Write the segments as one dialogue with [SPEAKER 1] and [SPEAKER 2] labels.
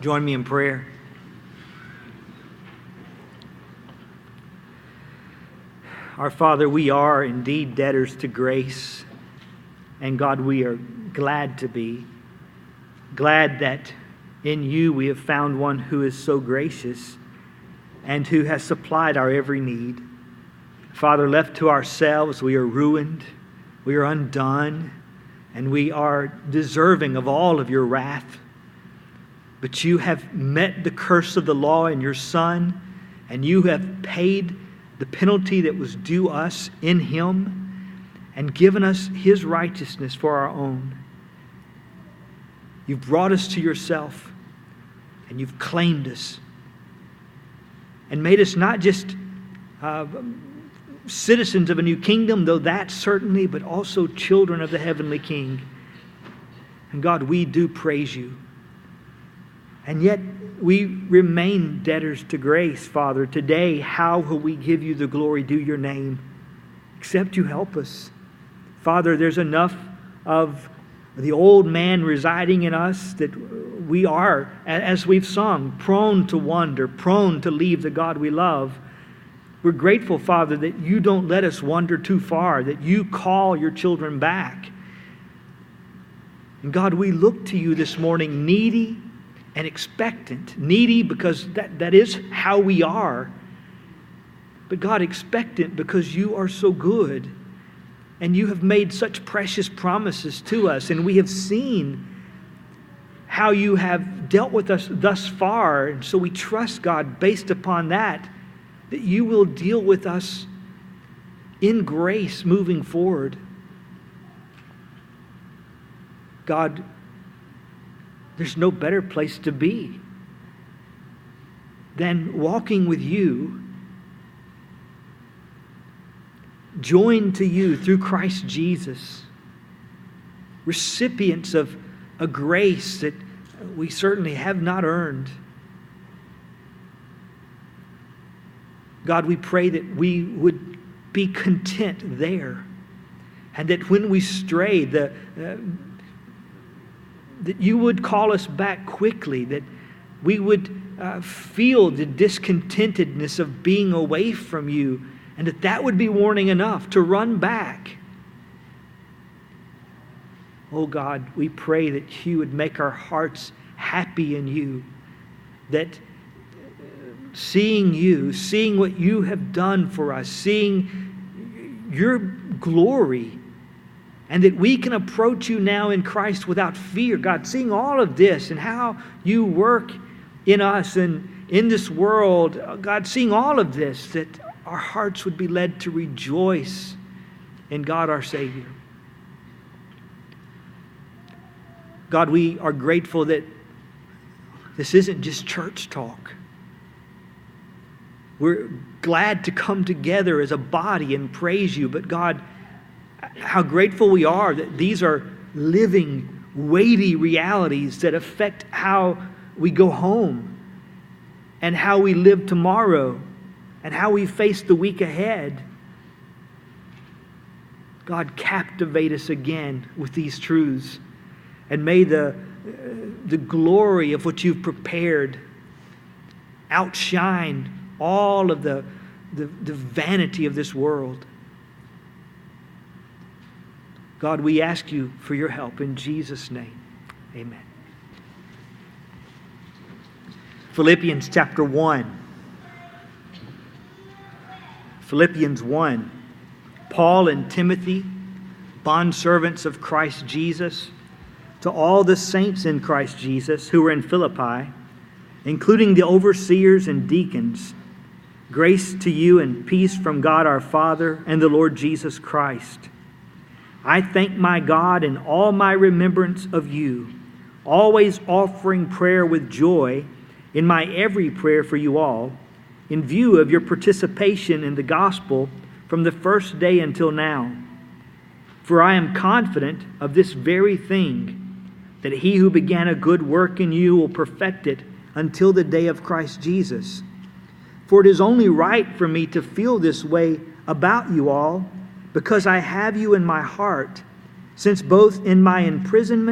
[SPEAKER 1] Join me in prayer. Our Father, we are indeed debtors to grace. And God, we are glad to be. Glad that in you we have found one who is so gracious and who has supplied our every need. Father, left to ourselves, we are ruined, we are undone, and we are deserving of all of your wrath. But you have met the curse of the law in your Son, and you have paid the penalty that was due us in him and given us his righteousness for our own. You've brought us to yourself, and you've claimed us and made us not just citizens of a new kingdom, though that certainly, but also children of the heavenly King. And God, we do praise you. And yet we remain debtors to grace, Father. Today, how will we give you the glory due your name? Except you help us. Father, there's enough of the old man residing in us that we are, as we've sung, prone to wander, prone to leave the God we love. We're grateful, Father, that you don't let us wander too far, that you call your children back. And God, we look to you this morning needy and expectant. Needy because that is how we are. But God, expectant because you are so good. And you have made such precious promises to us. And we have seen how you have dealt with us thus far. And so we trust, God, based upon that you will deal with us in grace moving forward. God, there's no better place to be than walking with you, joined to you through Christ Jesus, recipients of a grace that we certainly have not earned. God, we pray that we would be content there, and that when we stray, that you would call us back quickly, that we would feel the discontentedness of being away from you, and that would be warning enough to run back. Oh God, we pray that you would make our hearts happy in you, that seeing you, seeing what you have done for us, seeing your glory, and that we can approach you now in Christ without fear. God, seeing all of this and how you work in us and in this world, God, seeing all of this, that our hearts would be led to rejoice in God our Savior. God, we are grateful that this isn't just church talk. We're glad to come together as a body and praise you. But God, how grateful we are that these are living, weighty realities that affect how we go home and how we live tomorrow and how we face the week ahead. God, captivate us again with these truths, and may the glory of what you've prepared outshine all of the vanity of this world. God, we ask you for your help in Jesus' name. Amen. Philippians chapter 1. Philippians 1. Paul and Timothy, bondservants of Christ Jesus, to all the saints in Christ Jesus who were in Philippi, including the overseers and deacons, grace to you and peace from God our Father and the Lord Jesus Christ. I thank my God in all my remembrance of you, always offering prayer with joy in my every prayer for you all, in view of your participation in the gospel from the first day until now. For I am confident of this very thing, that he who began a good work in you will perfect it until the day of Christ Jesus. For it is only right for me to feel this way about you all, because I have you in my heart, since both in my imprisonment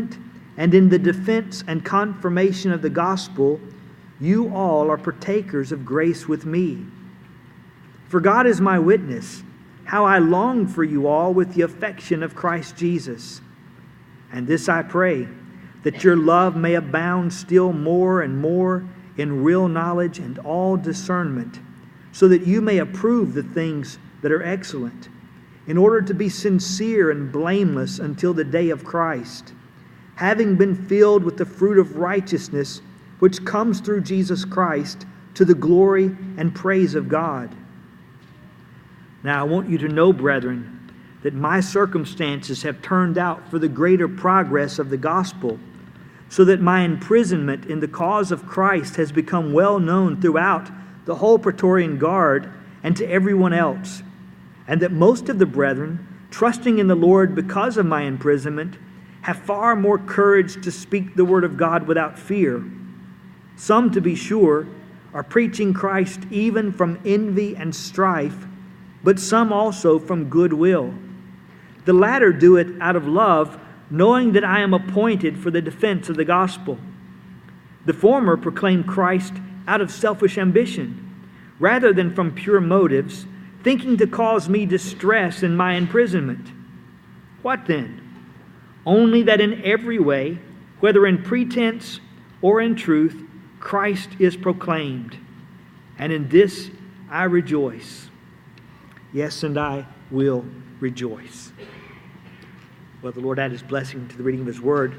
[SPEAKER 1] and in the defense and confirmation of the gospel, you all are partakers of grace with me. For God is my witness, how I long for you all with the affection of Christ Jesus. And this I pray, that your love may abound still more and more in real knowledge and all discernment, so that you may approve the things that are excellent, in order to be sincere and blameless until the day of Christ, having been filled with the fruit of righteousness which comes through Jesus Christ, to the glory and praise of God. Now I want you to know, brethren, that my circumstances have turned out for the greater progress of the gospel, so that my imprisonment in the cause of Christ has become well known throughout the whole Praetorian Guard and to everyone else, and that most of the brethren, trusting in the Lord because of my imprisonment, have far more courage to speak the word of God without fear. Some, to be sure, are preaching Christ even from envy and strife, but some also from goodwill. The latter do it out of love, knowing that I am appointed for the defense of the gospel. The former proclaim Christ out of selfish ambition, rather than from pure motives, thinking to cause me distress in my imprisonment. What then? Only that in every way, whether in pretense or in truth, Christ is proclaimed. And in this I rejoice. Yes, and I will rejoice. Well, the Lord add His blessing to the reading of His Word.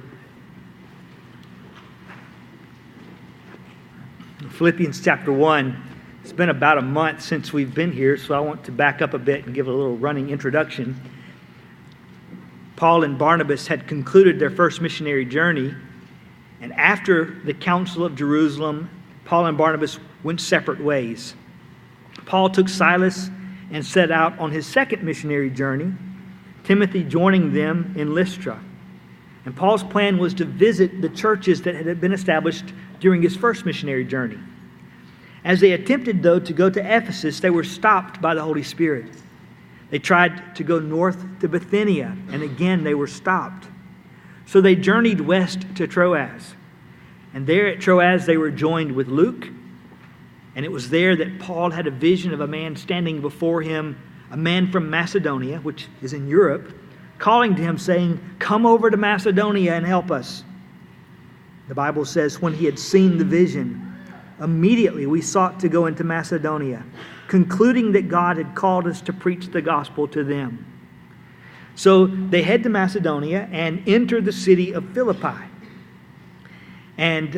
[SPEAKER 1] Philippians chapter 1. It's been about a month since we've been here, so I want to back up a bit and give a little running introduction. Paul and Barnabas had concluded their first missionary journey, and after the Council of Jerusalem, Paul and Barnabas went separate ways. Paul took Silas and set out on his second missionary journey, Timothy joining them in Lystra. And Paul's plan was to visit the churches that had been established during his first missionary journey. As they attempted, though, to go to Ephesus, they were stopped by the Holy Spirit. They tried to go north to Bithynia, and again they were stopped. So they journeyed west to Troas. And there at Troas they were joined with Luke. And it was there that Paul had a vision of a man standing before him, a man from Macedonia, which is in Europe, calling to him, saying, "Come over to Macedonia and help us." The Bible says, when he had seen the vision, immediately we sought to go into Macedonia, concluding that God had called us to preach the gospel to them. So they head to Macedonia and enter the city of Philippi. And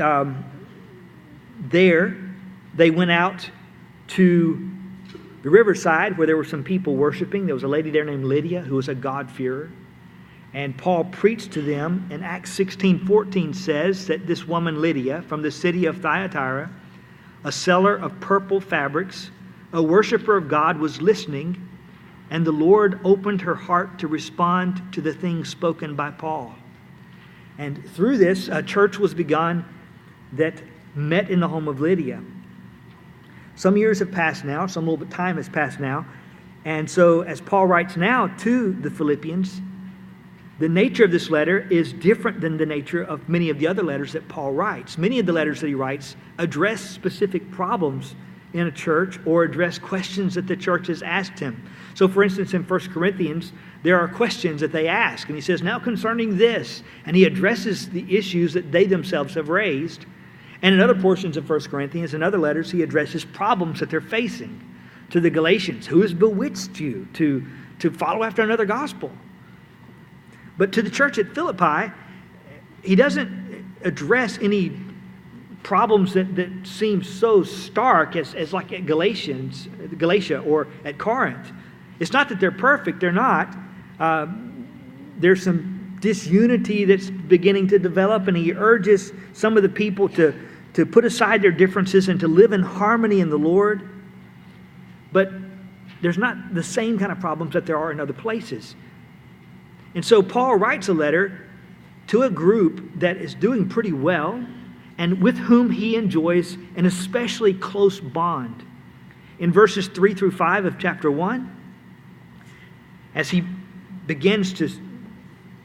[SPEAKER 1] there they went out to the riverside where there were some people worshiping. There was a lady there named Lydia who was a God-fearer. And Paul preached to them. And Acts 16:14 says that this woman Lydia from the city of Thyatira, a seller of purple fabrics, a worshiper of God, was listening, and the Lord opened her heart to respond to the things spoken by Paul. And through this, a church was begun that met in the home of Lydia. Some years have passed now, some little bit time has passed now. And so as Paul writes now to the Philippians, the nature of this letter is different than the nature of many of the other letters that Paul writes. Many of the letters that he writes address specific problems in a church or address questions that the church has asked him. So for instance, in 1 Corinthians, there are questions that they ask. And he says, now concerning this, and he addresses the issues that they themselves have raised. And in other portions of 1 Corinthians and other letters, he addresses problems that they're facing. To the Galatians, who has bewitched you to follow after another gospel? But to the church at Philippi, he doesn't address any problems that seem so stark as like at Galatia or at Corinth. It's not that they're perfect, they're not. There's some disunity that's beginning to develop, and he urges some of the people to put aside their differences and to live in harmony in the Lord. But there's not the same kind of problems that there are in other places. And so Paul writes a letter to a group that is doing pretty well and with whom he enjoys an especially close bond. In verses 3 through 5 of chapter 1, as he begins to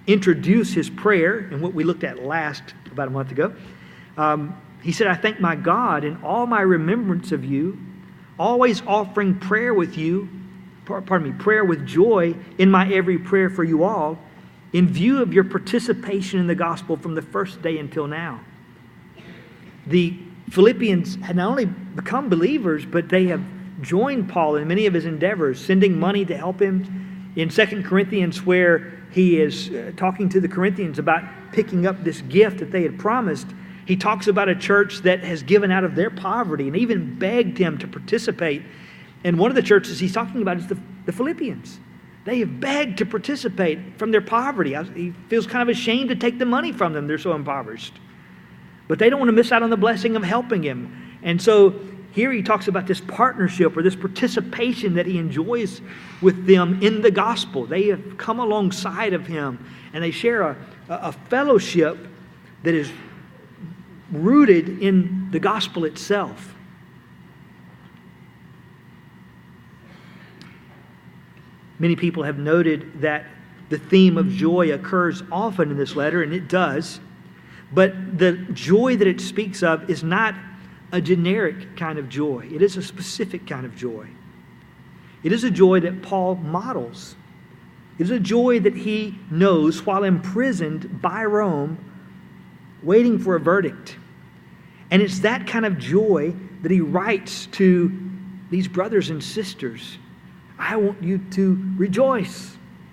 [SPEAKER 1] introduce his prayer and what we looked at about a month ago. He said, I thank my God in all my remembrance of you, always offering prayer with joy in my every prayer for you all, in view of your participation in the gospel from the first day until now. The Philippians had not only become believers, but they have joined Paul in many of his endeavors, sending money to help him. In 2 Corinthians, where he is talking to the Corinthians about picking up this gift that they had promised, he talks about a church that has given out of their poverty and even begged him to participate. And one of the churches he's talking about is the Philippians. They have begged to participate from their poverty. He feels kind of ashamed to take the money from them. They're so impoverished. But they don't want to miss out on the blessing of helping him. And so here he talks about this partnership or this participation that he enjoys with them in the gospel. They have come alongside of him and they share a fellowship that is rooted in the gospel itself. Many people have noted that the theme of joy occurs often in this letter, and it does. But the joy that it speaks of is not a generic kind of joy. It is a specific kind of joy. It is a joy that Paul models. It is a joy that he knows while imprisoned by Rome, waiting for a verdict. And it's that kind of joy that he writes to these brothers and sisters. I want you to rejoice.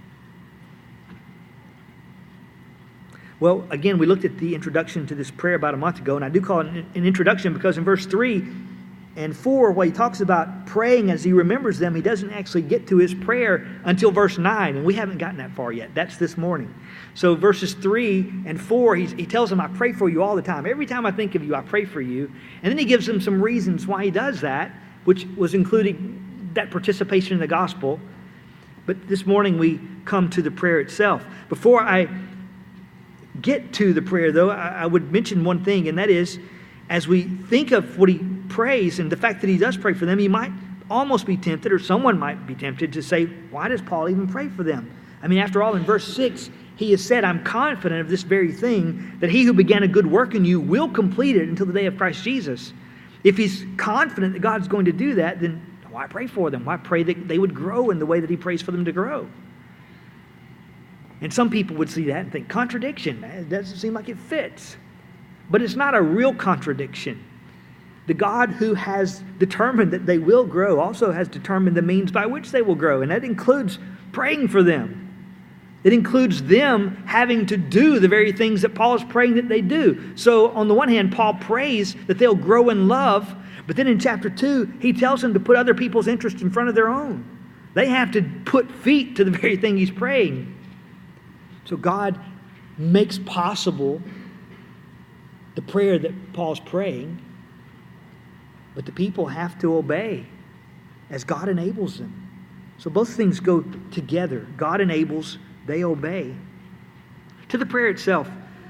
[SPEAKER 1] Well, again, we looked at the introduction to this prayer about a month ago, and I do call it an introduction because in verse 3 and 4, while he talks about praying as he remembers them, he doesn't actually get to his prayer until verse 9, and we haven't gotten that far yet. That's this morning. So verses 3 and 4, he tells them, I pray for you all the time. Every time I think of you, I pray for you. And then he gives them some reasons why he does that, which was including that participation in the gospel. But this morning we come to the prayer itself. Before I get to the prayer, though, I would mention one thing, and that is, as we think of what he prays and the fact that he does pray for them, you might almost be tempted, or someone might be tempted to say, why does Paul even pray for them? I mean, after all, in verse 6, he has said, I'm confident of this very thing, that he who began a good work in you will complete it until the day of Christ Jesus. If he's confident that God's going to do that, then why pray for them? Why pray that they would grow in the way that he prays for them to grow? And some people would see that and think, contradiction. It doesn't seem like it fits. But it's not a real contradiction. The God who has determined that they will grow also has determined the means by which they will grow. And that includes praying for them. It includes them having to do the very things that Paul is praying that they do. So on the one hand, Paul prays that they'll grow in love. But then in chapter 2, he tells them to put other people's interest in front of their own. They have to put feet to the very thing he's praying. So God makes possible the prayer that Paul's praying, but the people have to obey as God enables them. So both things go together. God enables, they obey. To the prayer itself,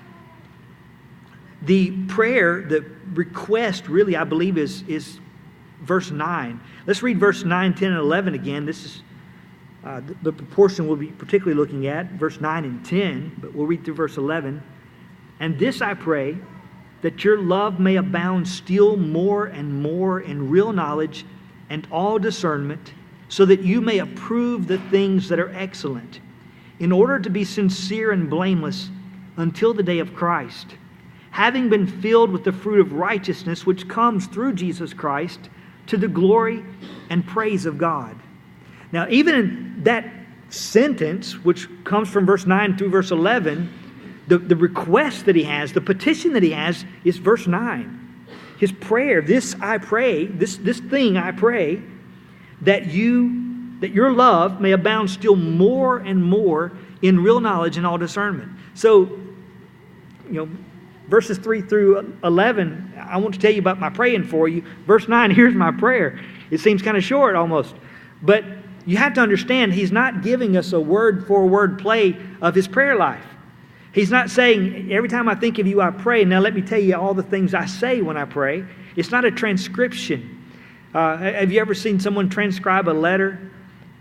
[SPEAKER 1] the prayer, the request really, I believe, is verse 9. Let's read verse 9, 10, and 11 again. This is the portion we'll be particularly looking at, verse 9 and 10, but we'll read through verse 11. And this I pray, that your love may abound still more and more in real knowledge and all discernment, so that you may approve the things that are excellent, in order to be sincere and blameless until the day of Christ, having been filled with the fruit of righteousness which comes through Jesus Christ, to the glory and praise of God. Now, even in that sentence, which comes from verse 9 through verse 11, the request that he has, the petition that he has, is verse 9. His prayer, this I pray, this thing I pray, that your love may abound still more and more in real knowledge and all discernment. So, verses 3 through 11, I want to tell you about my praying for you. Verse 9, here's my prayer. It seems kind of short almost. But you have to understand, he's not giving us a word-for-word play of his prayer life. He's not saying, every time I think of you, I pray. Now let me tell you all the things I say when I pray. It's not a transcription. Have you ever seen someone transcribe a letter?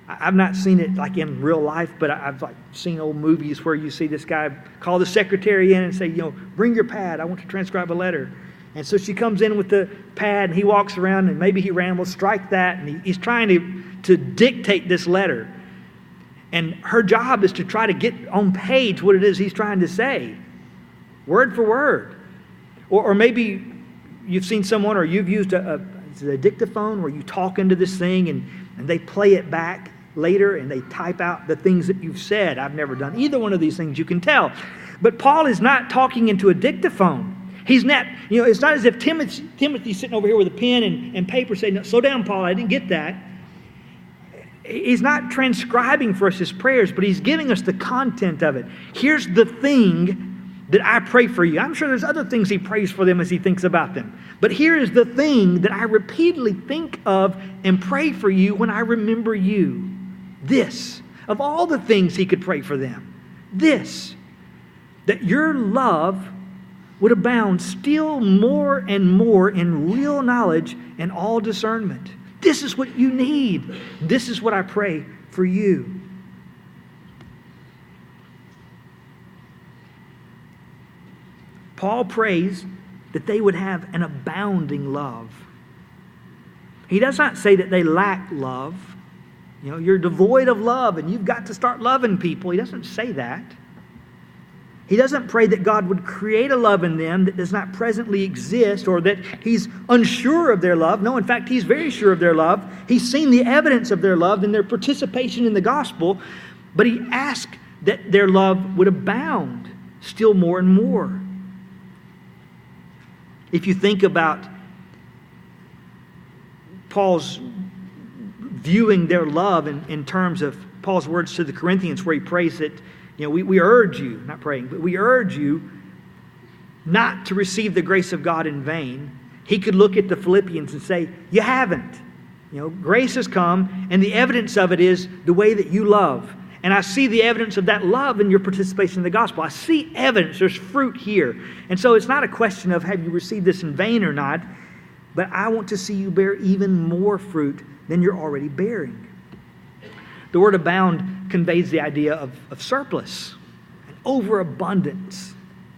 [SPEAKER 1] I've not seen it like in real life, but I've like seen old movies where you see this guy call the secretary in and say, bring your pad. I want to transcribe a letter. And so she comes in with the pad, and he walks around, and maybe he rambles, strike that, and he's trying to dictate this letter. And her job is to try to get on page what it is he's trying to say, word for word. Or maybe you've seen someone, or you've used a dictaphone where you talk into this thing and they play it back later and they type out the things that you've said. I've never done either one of these things, you can tell. But Paul is not talking into a dictaphone. He's not, it's not as if Timothy's sitting over here with a pen and paper saying, no, slow down, Paul, I didn't get that. He's not transcribing for us his prayers, but he's giving us the content of it. Here's the thing that I pray for you. I'm sure there's other things he prays for them as he thinks about them. But here is the thing that I repeatedly think of and pray for you when I remember you. This, of all the things he could pray for them, this, that your love would abound still more and more in real knowledge and all discernment. This is what you need. This is what I pray for you. Paul prays that they would have an abounding love. He does not say that they lack love. You're devoid of love and you've got to start loving people. He doesn't say that. He doesn't pray that God would create a love in them that does not presently exist, or that he's unsure of their love. No, in fact, he's very sure of their love. He's seen the evidence of their love in their participation in the gospel, but he asks that their love would abound still more and more. If you think about Paul's viewing their love in terms of Paul's words to the Corinthians, where he prays that, we urge you, not praying, but we urge you not to receive the grace of God in vain. He could look at the Philippians and say, you haven't. Grace has come, and the evidence of it is the way that you love. And I see the evidence of that love in your participation in the gospel. I see evidence. There's fruit here. And so it's not a question of have you received this in vain or not, but I want to see you bear even more fruit than you're already bearing. The word abound conveys the idea of surplus, an overabundance.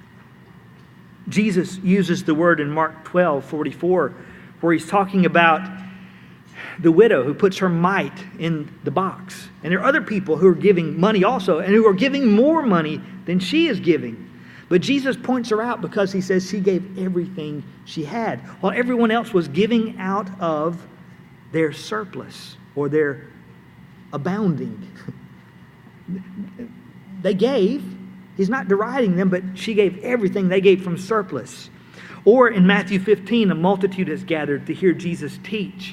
[SPEAKER 1] Jesus uses the word in Mark 12:44, where he's talking about the widow who puts her mite in the box. And there are other people who are giving money also, and who are giving more money than she is giving. But Jesus points her out because he says she gave everything she had, while everyone else was giving out of their surplus or their abounding. They gave. He's not deriding them, but she gave everything. They gave from surplus. Or in Matthew 15, a multitude has gathered to hear Jesus teach.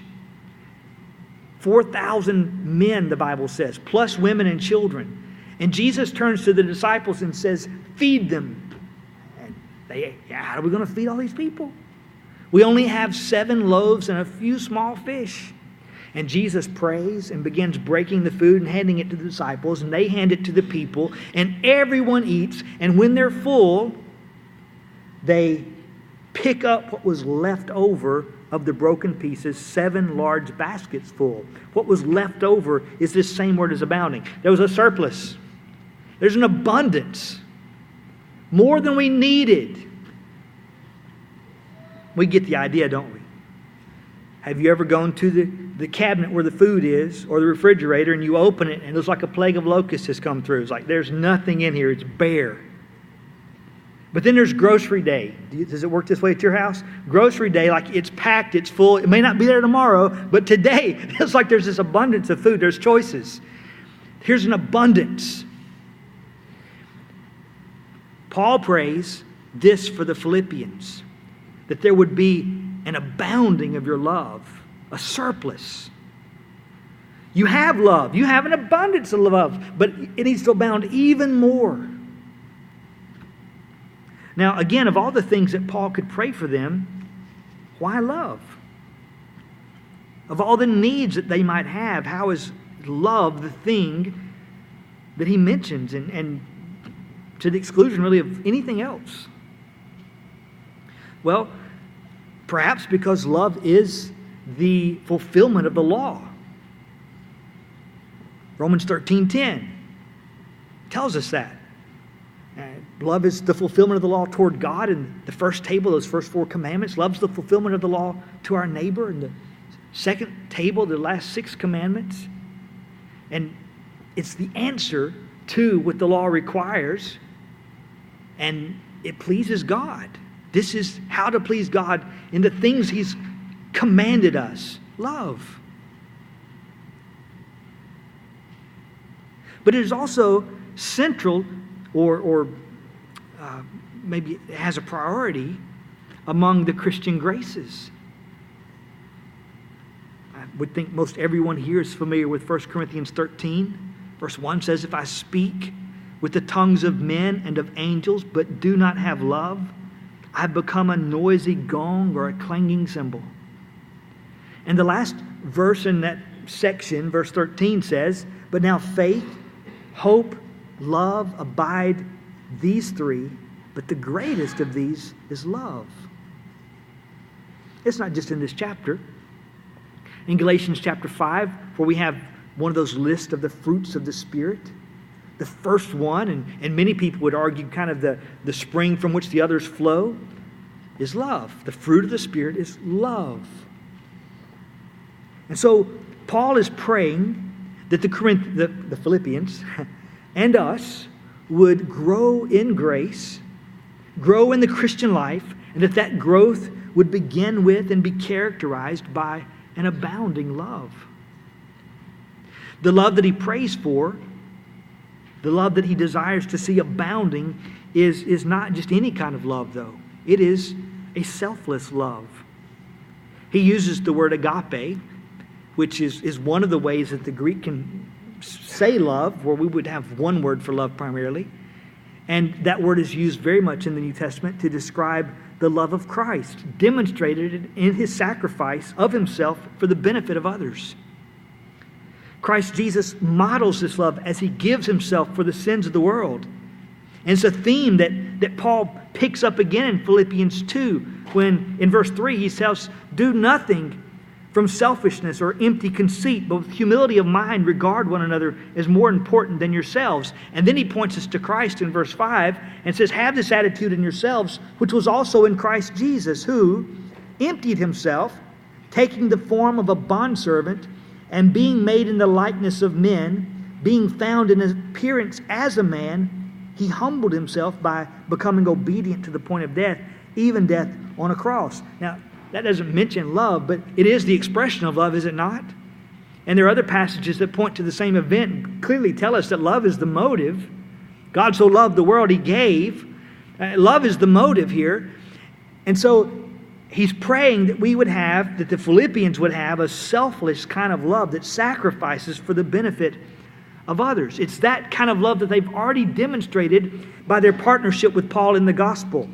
[SPEAKER 1] 4,000 men, the Bible says, plus women and children. And Jesus turns to the disciples and says, feed them. And they, how are we going to feed all these people? We only have 7 loaves and a few small fish. And Jesus prays and begins breaking the food and handing it to the disciples, and they hand it to the people, and everyone eats. And when they're full, they pick up what was left over of the broken pieces, 7 large baskets full. What was left over is this same word as abounding. There was a surplus. There's an abundance. More than we needed. We get the idea, don't we? Have you ever gone to the cabinet where the food is, or the refrigerator, and you open it and it looks like a plague of locusts has come through? It's like there's nothing in here. It's bare. But then there's grocery day. Does it work this way at your house? Grocery day, like it's packed, it's full. It may not be there tomorrow, but today it's like there's this abundance of food. There's choices. Here's an abundance. Paul prays this for the Philippians, that there would be an abounding of your love, a surplus. You have love. You have an abundance of love, but it needs to abound even more. Now, again, of all the things that Paul could pray for them, why love? Of all the needs that they might have, how is love the thing that he mentions, and to the exclusion really of anything else? Well, perhaps because love is the fulfillment of the law. Romans 13:10 tells us that. Love is the fulfillment of the law toward God. In the first table, those first 4 commandments. Love is the fulfillment of the law to our neighbor. In the second table, the last 6 commandments. And it's the answer to what the law requires. And it pleases God. This is how to please God in the things He's commanded us. Love. But it is also central or maybe it has a priority among the Christian graces. I would think most everyone here is familiar with 1 Corinthians 13. Verse 1 says, if I speak with the tongues of men and of angels, but do not have love, I become a noisy gong or a clanging cymbal. And the last verse in that section, verse 13 says, but now faith, hope, love abide, these 3, but the greatest of these is love. It's not just in this chapter. In Galatians chapter 5, where we have one of those lists of the fruits of the Spirit, the first one, and many people would argue kind of the spring from which the others flow, is love. The fruit of the Spirit is love. And so Paul is praying that the Philippians and us would grow in grace, grow in the Christian life, and that growth would begin with and be characterized by an abounding love. The love that he prays for, the love that he desires to see abounding, is not just any kind of love, though. It is a selfless love. He uses the word agape, which is one of the ways that the Greek can say love, where we would have one word for love primarily. And that word is used very much in the New Testament to describe the love of Christ, demonstrated in His sacrifice of Himself for the benefit of others. Christ Jesus models this love as He gives Himself for the sins of the world. And it's a theme that Paul picks up again in Philippians 2, when in verse 3 he says, do nothing from selfishness or empty conceit, but with humility of mind regard one another as more important than yourselves. And then he points us to Christ in verse 5 and says, have this attitude in yourselves, which was also in Christ Jesus, who emptied Himself, taking the form of a bondservant, and being made in the likeness of men, being found in appearance as a man, He humbled Himself by becoming obedient to the point of death, even death on a cross. Now, that doesn't mention love, but it is the expression of love, is it not? And there are other passages that point to the same event and clearly tell us that love is the motive. God so loved the world, He gave. Love is the motive here. And so he's praying that that the Philippians would have a selfless kind of love that sacrifices for the benefit of others. It's that kind of love that they've already demonstrated by their partnership with Paul in the gospel.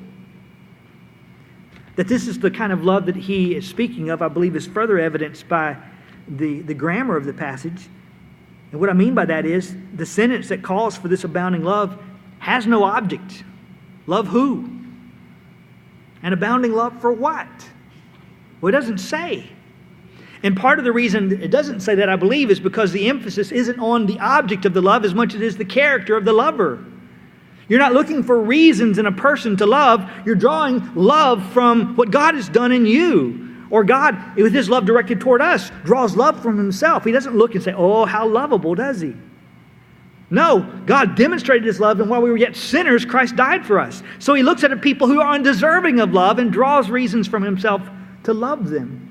[SPEAKER 1] That this is the kind of love that he is speaking of, I believe, is further evidenced by the grammar of the passage. And what I mean by that is the sentence that calls for this abounding love has no object. Love who? An abounding love for what? Well, it doesn't say. And part of the reason it doesn't say that, I believe, is because the emphasis isn't on the object of the love as much as it is the character of the lover. You're not looking for reasons in a person to love. You're drawing love from what God has done in you. Or God, with His love directed toward us, draws love from Himself. He doesn't look and say, oh, how lovable, does He? No, God demonstrated His love, and while we were yet sinners, Christ died for us. So He looks at the people who are undeserving of love and draws reasons from Himself to love them.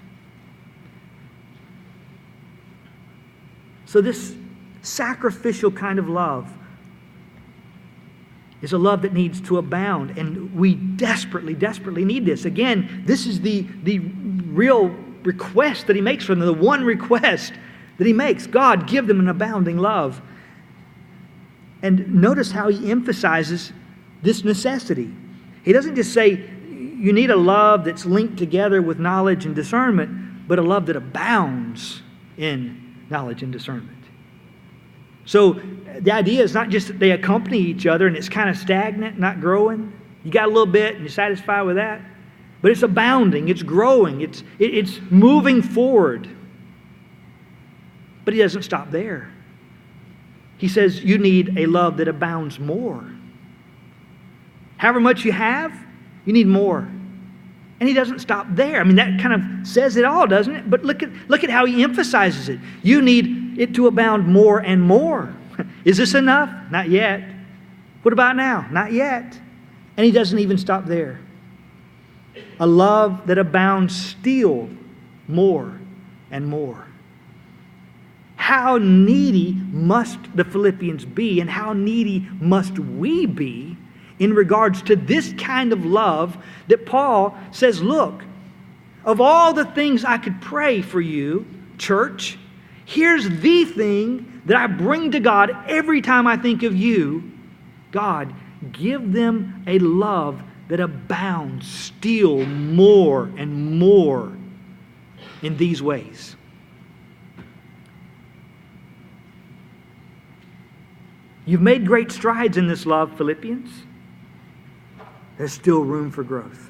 [SPEAKER 1] So this sacrificial kind of love is a love that needs to abound, and we desperately, desperately need this. Again, this is the real request that He makes from them, the one request that He makes. God, give them an abounding love. And notice how He emphasizes this necessity. He doesn't just say, you need a love that's linked together with knowledge and discernment, but a love that abounds in knowledge and discernment. So the idea is not just that they accompany each other and it's kind of stagnant, not growing. You got a little bit and you're satisfied with that. But it's abounding, it's growing, it's moving forward. But He doesn't stop there. He says you need a love that abounds more. However much you have, you need more. And he doesn't stop there. I mean, that kind of says it all, doesn't it? But look at how he emphasizes it. You need it to abound more and more. Is this enough? Not yet. What about now? Not yet. And he doesn't even stop there. A love that abounds still more and more. How needy must the Philippians be, and how needy must we be in regards to this kind of love that Paul says, look, of all the things I could pray for you, church, here's the thing that I bring to God every time I think of you. God, give them a love that abounds still more and more in these ways. You've made great strides in this love, Philippians. There's still room for growth.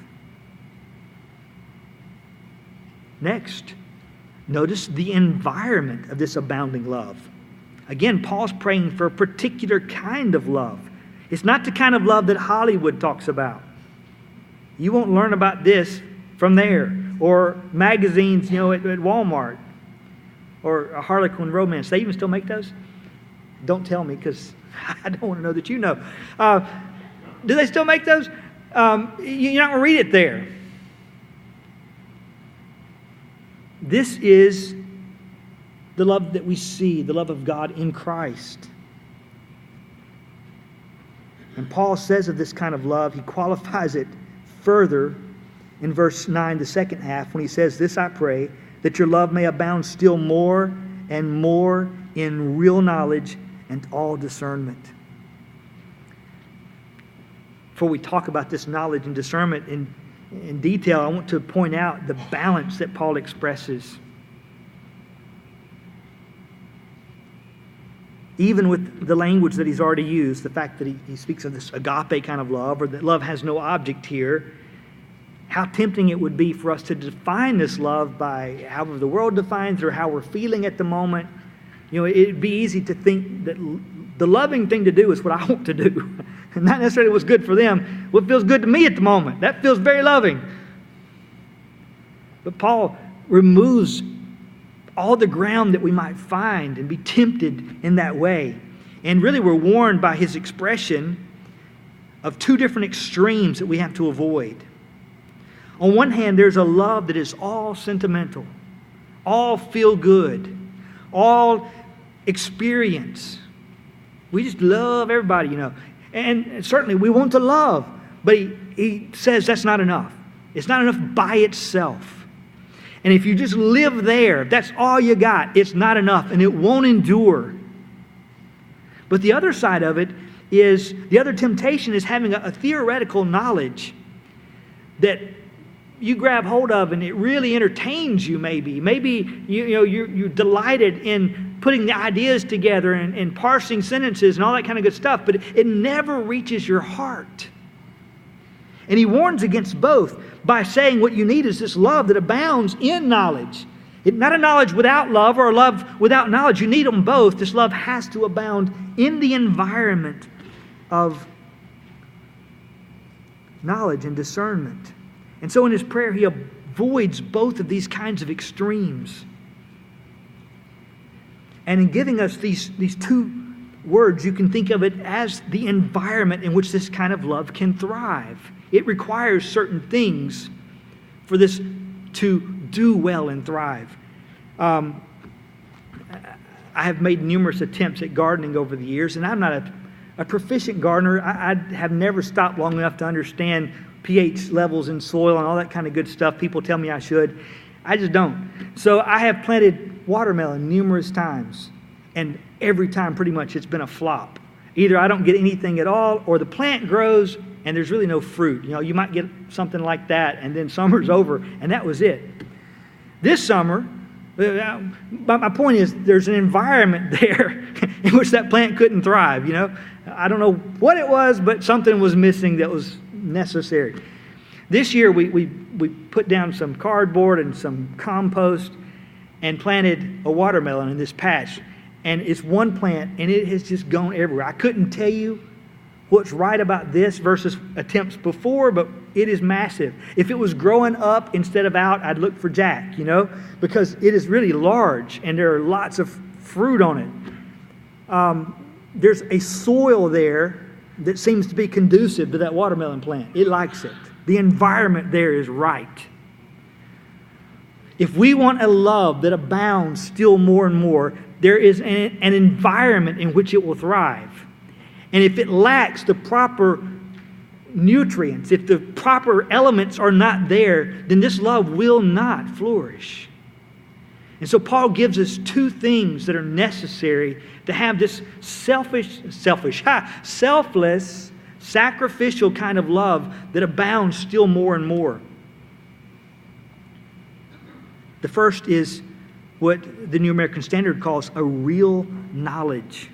[SPEAKER 1] Next, notice the environment of this abounding love. Again, Paul's praying for a particular kind of love. It's not the kind of love that Hollywood talks about. You won't learn about this from there. Or magazines, at Walmart. Or a Harlequin romance. They even still make those? Don't tell me, because I don't want to know that you know. Do they still make those? You're not going to read it there. This is the love that we see, the love of God in Christ. And Paul says of this kind of love, he qualifies it further in verse 9, the second half, when he says, "This I pray, that your love may abound still more and more in real knowledge and all discernment." Before we talk about this knowledge and discernment in detail, I want to point out the balance that Paul expresses. Even with the language that he's already used, the fact that he speaks of this agape kind of love, or that love has no object here, how tempting it would be for us to define this love by however the world defines or how we're feeling at the moment. It'd be easy to think that the loving thing to do is what I want to do. And not necessarily what's good for them. What feels good to me at the moment. That feels very loving. But Paul removes all the ground that we might find and be tempted in that way. And really we're warned by his expression of two different extremes that we have to avoid. On one hand, there's a love that is all sentimental, all feel good, all experience. We just love everybody, And certainly we want to love, but he says that's not enough. It's not enough by itself. And if you just live there, if that's all you got, it's not enough and it won't endure. But the other side of it is, the other temptation is having a theoretical knowledge that you grab hold of and it really entertains you maybe. Maybe you're delighted in putting the ideas together and parsing sentences and all that kind of good stuff, but it never reaches your heart. And he warns against both by saying what you need is this love that abounds in knowledge. Not a knowledge without love or a love without knowledge. You need them both. This love has to abound in the environment of knowledge and discernment. And so in his prayer, he avoids both of these kinds of extremes. And in giving us these two words, you can think of it as the environment in which this kind of love can thrive. It requires certain things for this to do well and thrive. I have made numerous attempts at gardening over the years, and I'm not a proficient gardener. I have never stopped long enough to understand pH levels in soil and all that kind of good stuff. People tell me I should. I just don't. So I have planted watermelon numerous times, and every time pretty much it's been a flop. Either I don't get anything at all, or the plant grows and there's really no fruit. You might get something like that, and then summer's over, and that was it. This summer, my point is, there's an environment there in which that plant couldn't thrive. I don't know what it was, but something was missing that was necessary. This year, we put down some cardboard and some compost and planted a watermelon in this patch. And it's one plant, and it has just gone everywhere. I couldn't tell you what's right about this versus attempts before, but it is massive. If it was growing up instead of out, I'd look for Jack, because it is really large, and there are lots of fruit on it. There's a soil there that seems to be conducive to that watermelon plant. It likes it. The environment there is right. If we want a love that abounds still more and more, there is an environment in which it will thrive. And if it lacks the proper nutrients, if the proper elements are not there, then this love will not flourish. And so Paul gives us two things that are necessary to have this selfless, sacrificial kind of love that abounds still more and more. The first is what the New American Standard calls a real knowledge.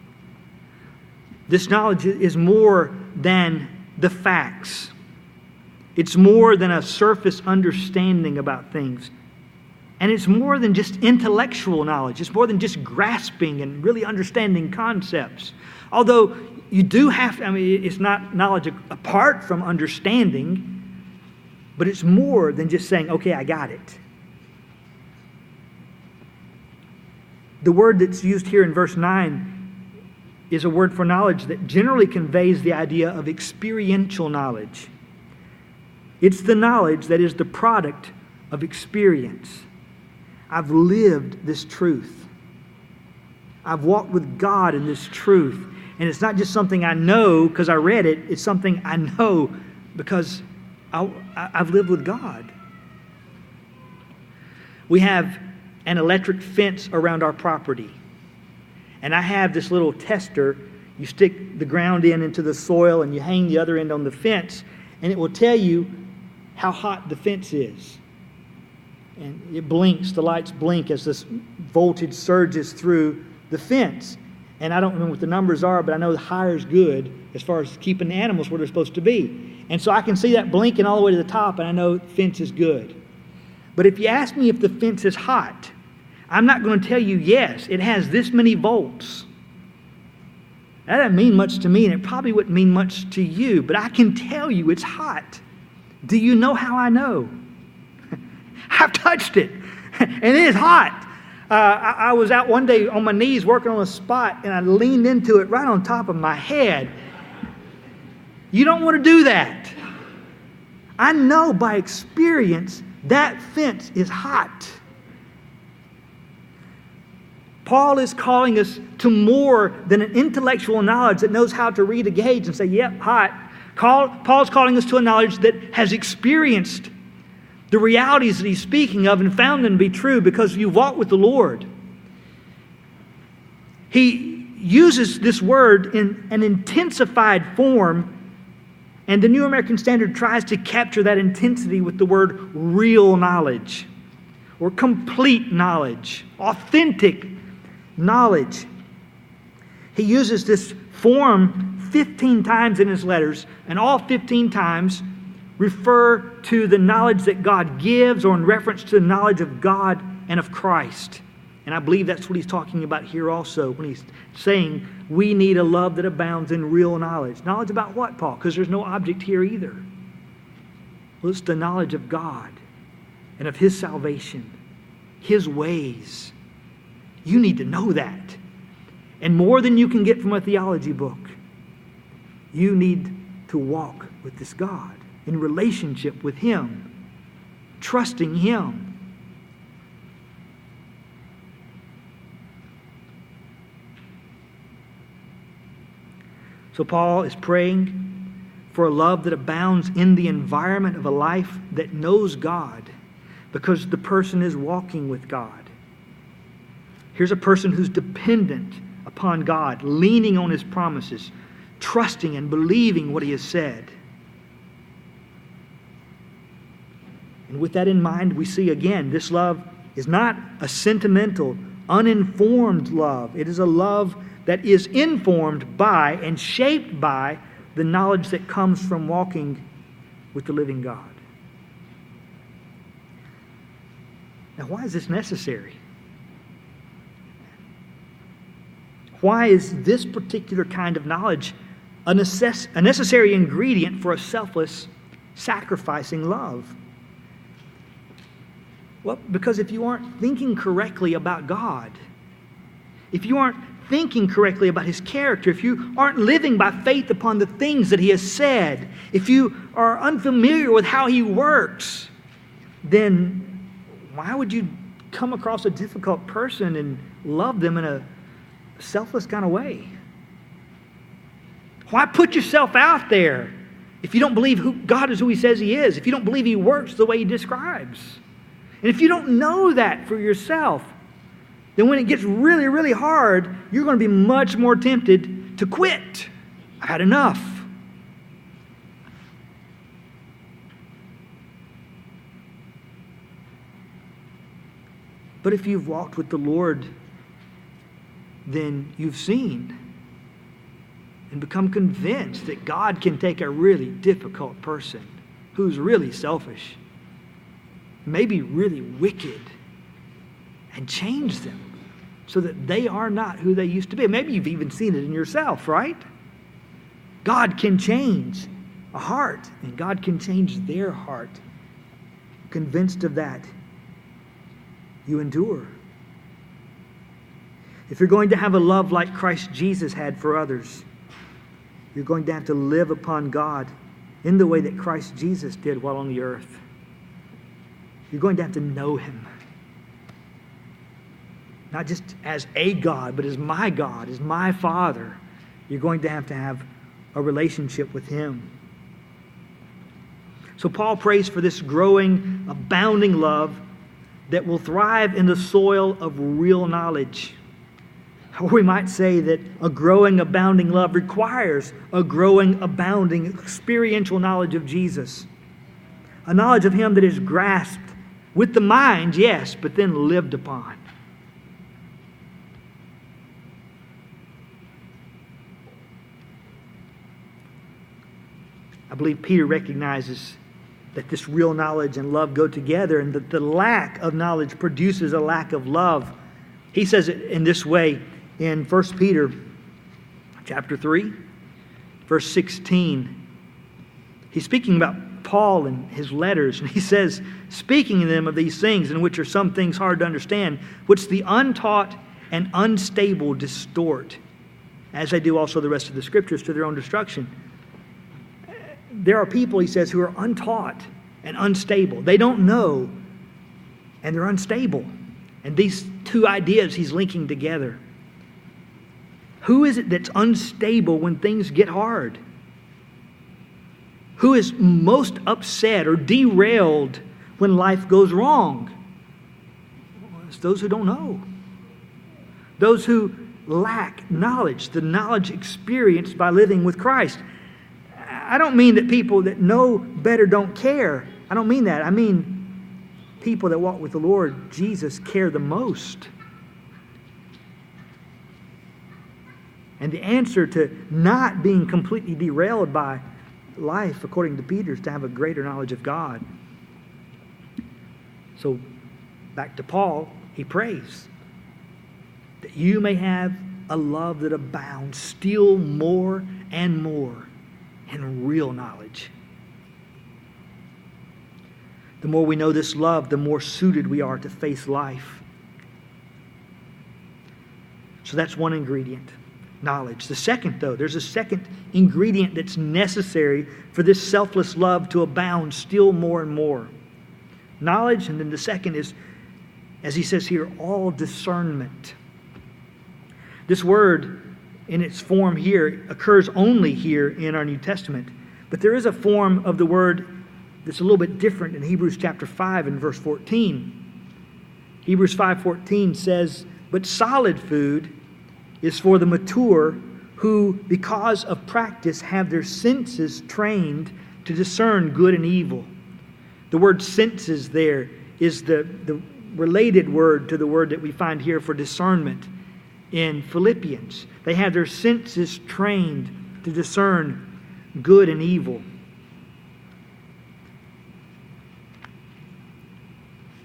[SPEAKER 1] This knowledge is more than the facts. It's more than a surface understanding about things. And it's more than just intellectual knowledge. It's more than just grasping and really understanding concepts. Although you do have to, it's not knowledge apart from understanding, but it's more than just saying, okay, I got it. The word that's used here in verse 9 is a word for knowledge that generally conveys the idea of experiential knowledge. It's the knowledge that is the product of experience. I've lived this truth. I've walked with God in this truth. And it's not just something I know because I read it. It's something I know because I've lived with God. We have an electric fence around our property. And I have this little tester. You stick the ground into the soil and you hang the other end on the fence, and it will tell you how hot the fence is. And it blinks, the lights blink as this voltage surges through the fence. And I don't remember what the numbers are, but I know the higher is good as far as keeping the animals where they're supposed to be. And so I can see that blinking all the way to the top, and I know the fence is good. But if you ask me if the fence is hot, I'm not going to tell you, yes, it has this many volts. That doesn't mean much to me, and it probably wouldn't mean much to you, but I can tell you it's hot. Do you know how I know? I've touched it, and it is hot. I was out one day on my knees working on a spot, and I leaned into it right on top of my head. You don't want to do that. I know by experience that fence is hot. Paul is calling us to more than an intellectual knowledge that knows how to read a gauge and say, yep, hot. Paul's calling us to a knowledge that has experienced the realities that he's speaking of and found them to be true because you walk with the Lord. He uses this word in an intensified form, and the New American Standard tries to capture that intensity with the word real knowledge or complete knowledge, authentic knowledge. He uses this form 15 times in his letters, and all 15 times refer to the knowledge that God gives or in reference to the knowledge of God and of Christ. And I believe that's what he's talking about here also when he's saying we need a love that abounds in real knowledge. Knowledge about what, Paul? Because there's no object here either. Well, it's the knowledge of God and of His salvation, His ways. You need to know that. And more than you can get from a theology book, you need to walk with this God in relationship with Him, trusting Him. So Paul is praying for a love that abounds in the environment of a life that knows God because the person is walking with God. Here's a person who's dependent upon God, leaning on His promises, trusting and believing what He has said. And with that in mind, we see again, this love is not a sentimental, uninformed love. It is a love that is informed by and shaped by the knowledge that comes from walking with the living God. Now, why is this necessary? Why is this particular kind of knowledge a necessary ingredient for a selfless, sacrificing love? Well, because if you aren't thinking correctly about God, if you aren't thinking correctly about His character, if you aren't living by faith upon the things that He has said, if you are unfamiliar with how He works, then why would you come across a difficult person and love them in a selfless kind of way? Why put yourself out there if you don't believe God is who He says He is, if you don't believe He works the way He describes? And if you don't know that for yourself, then when it gets really, really hard, you're going to be much more tempted to quit. I've had enough. But if you've walked with the Lord, then you've seen and become convinced that God can take a really difficult person who's really selfish, maybe really wicked, and change them so that they are not who they used to be. Maybe you've even seen it in yourself, right? God can change a heart, and God can change their heart. Convinced of that, you endure. If you're going to have a love like Christ Jesus had for others, you're going to have to live upon God in the way that Christ Jesus did while on the earth. You're going to have to know Him. Not just as a God, but as my God, as my Father. You're going to have a relationship with Him. So Paul prays for this growing, abounding love that will thrive in the soil of real knowledge. Or we might say that a growing, abounding love requires a growing, abounding experiential knowledge of Jesus. A knowledge of Him that is grasped with the mind, yes, but then lived upon. I believe Peter recognizes that this real knowledge and love go together, and that the lack of knowledge produces a lack of love. He says it in this way in 1 Peter chapter 3, verse 16. He's speaking about Paul and his letters, and he says, speaking in them of these things, in which are some things hard to understand, which the untaught and unstable distort, as they do also the rest of the Scriptures, to their own destruction. There are people, he says, who are untaught and unstable. They don't know, and they're unstable. And these two ideas he's linking together. Who is it that's unstable when things get hard? Who is most upset or derailed when life goes wrong? Well, it's those who don't know. Those who lack knowledge, the knowledge experienced by living with Christ. I don't mean that people that know better don't care. I don't mean that. I mean people that walk with the Lord Jesus care the most. And the answer to not being completely derailed by life, according to Peter, is to have a greater knowledge of God. So, back to Paul, he prays that you may have a love that abounds still more and more in real knowledge. The more we know this love, the more suited we are to face life. So that's one ingredient, knowledge. The second, though, there's a second ingredient that's necessary for this selfless love to abound still more and more. Knowledge, and then the second is, as he says here, all discernment. This word in its form here occurs only here in our New Testament. But there is a form of the word that's a little bit different in Hebrews chapter 5 and verse 14. Hebrews 5:14 says, "But solid food is for the mature who, because of practice, have their senses trained to discern good and evil." The word senses there is the related word to the word that we find here for discernment in Philippians. They have their senses trained to discern good and evil.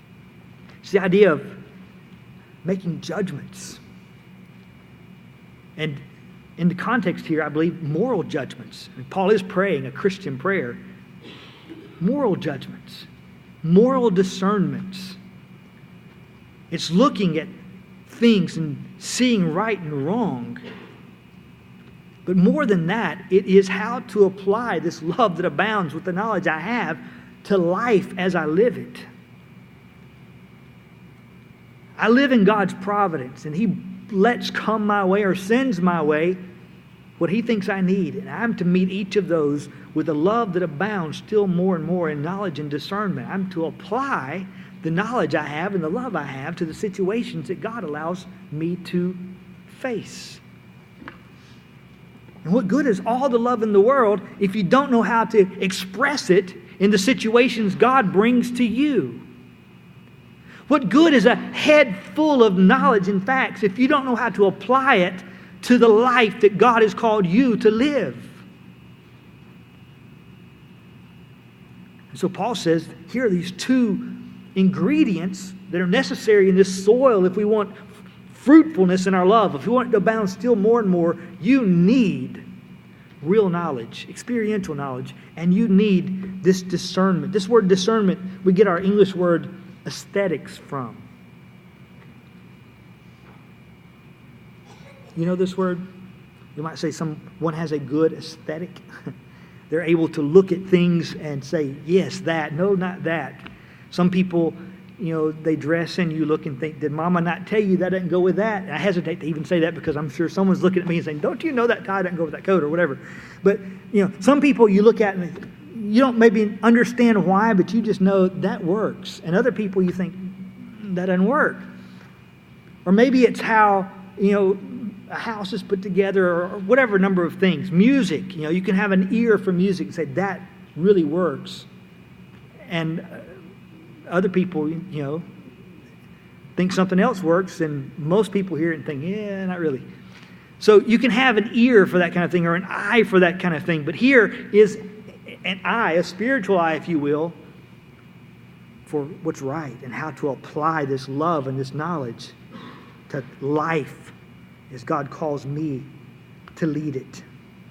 [SPEAKER 1] It's the idea of making judgments. And in the context here, I believe moral judgments. And Paul is praying a Christian prayer. Moral judgments, moral discernments. It's looking at things and seeing right and wrong. But more than that, it is how to apply this love that abounds with the knowledge I have to life as I live it. I live in God's providence, and He lets come my way or sends my way what He thinks I need. And I'm to meet each of those with a love that abounds still more and more in knowledge and discernment. I'm to apply the knowledge I have and the love I have to the situations that God allows me to face. And what good is all the love in the world if you don't know how to express it in the situations God brings to you? What good is a head full of knowledge and facts if you don't know how to apply it to the life that God has called you to live? And so Paul says, here are these two ingredients that are necessary in this soil if we want fruitfulness in our love. If we want it to abound still more and more, you need real knowledge, experiential knowledge, and you need this discernment. This word discernment, we get our English word aesthetics from. You know this word? You might say someone has a good aesthetic. They're able to look at things and say, yes, that. No, not that. Some people, they dress and you look and think, did Mama not tell you that doesn't go with that? And I hesitate to even say that because I'm sure someone's looking at me and saying, don't you know that tie doesn't go with that coat or whatever. But, some people you look at and you don't maybe understand why, but you just know that works. And other people you think, that doesn't work. Or maybe it's how, a house is put together or whatever number of things. Music, you can have an ear for music and say, that really works. And other people, think something else works, and most people hear it and think, yeah, not really. So you can have an ear for that kind of thing or an eye for that kind of thing. But here is an eye, a spiritual eye, if you will, for what's right and how to apply this love and this knowledge to life as God calls me to lead it.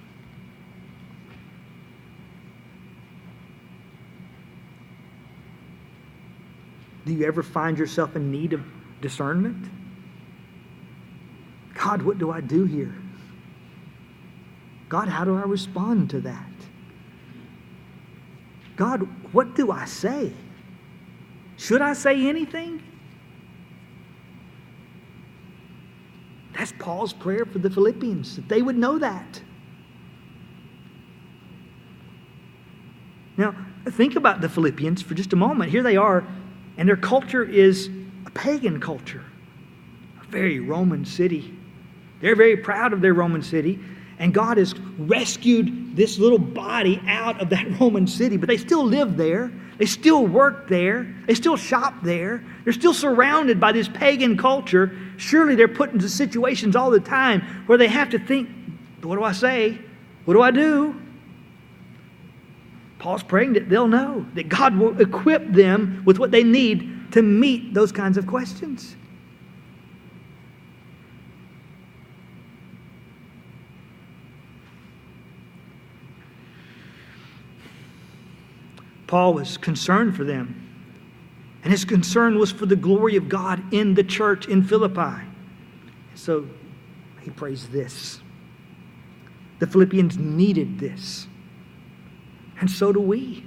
[SPEAKER 1] Do you ever find yourself in need of discernment? God, what do I do here? God, how do I respond to that? God, what do I say? Should I say anything? That's Paul's prayer for the Philippians, that they would know that. Now, think about the Philippians for just a moment. Here they are, and their culture is a pagan culture, a very Roman city. They're very proud of their Roman city, and God has rescued this little body out of that Roman city, but they still live there. They still work there. They still shop there. They're still surrounded by this pagan culture. Surely they're put into situations all the time where they have to think, what do I say? What do I do? Paul's praying that they'll know, that God will equip them with what they need to meet those kinds of questions. Paul was concerned for them. And his concern was for the glory of God in the church in Philippi. So he prays this. The Philippians needed this. And so do we.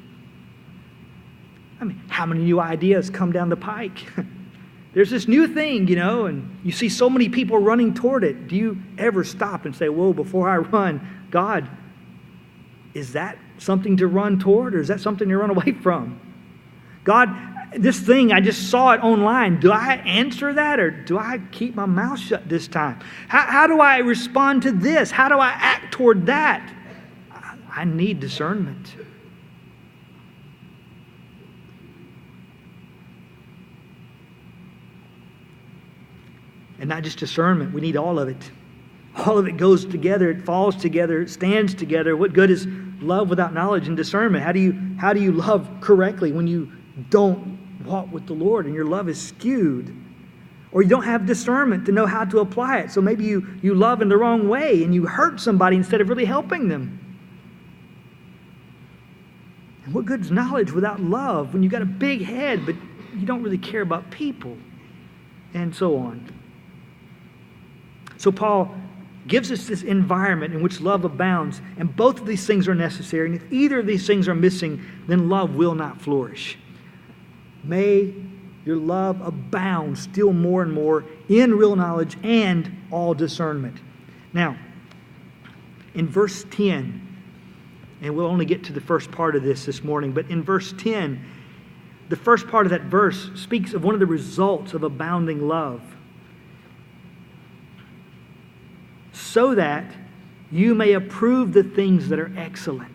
[SPEAKER 1] I mean, how many new ideas come down the pike? There's this new thing, and you see so many people running toward it. Do you ever stop and say, whoa, before I run, God, is that something to run toward, or is that something to run away from? God, this thing, I just saw it online. Do I answer that, or do I keep my mouth shut this time? How do I respond to this? How do I act toward that? I need discernment. And not just discernment, we need all of it. All of it goes together, it falls together, it stands together. What good is love without knowledge and discernment? How do you love correctly when you don't walk with the Lord and your love is skewed? Or you don't have discernment to know how to apply it. So maybe you love in the wrong way and you hurt somebody instead of really helping them. And what good is knowledge without love when you got a big head but you don't really care about people? And so on. So Paul gives us this environment in which love abounds, and both of these things are necessary. And if either of these things are missing, then love will not flourish. May your love abound still more and more in real knowledge and all discernment. Now, in verse 10, and we'll only get to the first part of this morning, but in verse 10, the first part of that verse speaks of one of the results of abounding love. So that you may approve the things that are excellent.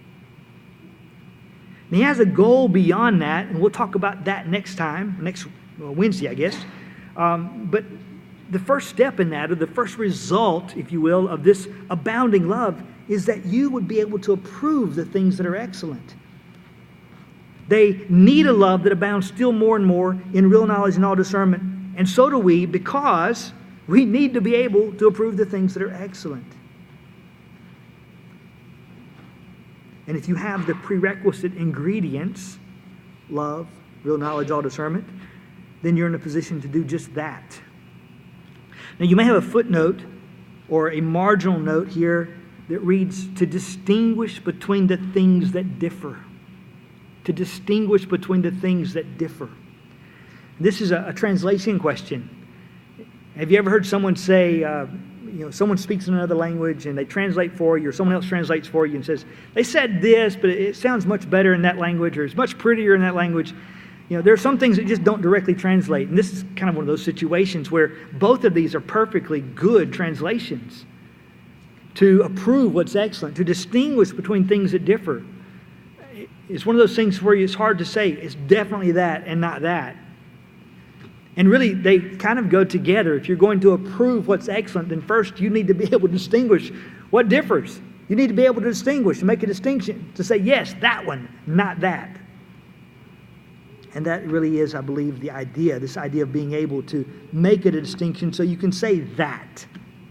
[SPEAKER 1] And he has a goal beyond that, and we'll talk about that next Wednesday, I guess. But the first step in that, or the first result, if you will, of this abounding love is that you would be able to approve the things that are excellent. They need a love that abounds still more and more in real knowledge and all discernment. And so do we, because we need to be able to approve the things that are excellent. And if you have the prerequisite ingredients, love, real knowledge, all discernment, then you're in a position to do just that. Now you may have a footnote or a marginal note here that reads, to distinguish between the things that differ. To distinguish between the things that differ. This is a translation question. Have you ever heard someone say, someone speaks in another language and they translate for you, or someone else translates for you and says, they said this, but it sounds much better in that language, or it's much prettier in that language. There are some things that just don't directly translate. And this is kind of one of those situations where both of these are perfectly good translations to approve what's excellent, to distinguish between things that differ. It's one of those things where it's hard to say it's definitely that and not that. And really, they kind of go together. If you're going to approve what's excellent, then first you need to be able to distinguish what differs. You need to be able to distinguish, to make a distinction, to say, yes, that one, not that. And that really is, I believe, the idea, this idea of being able to make it a distinction so you can say that.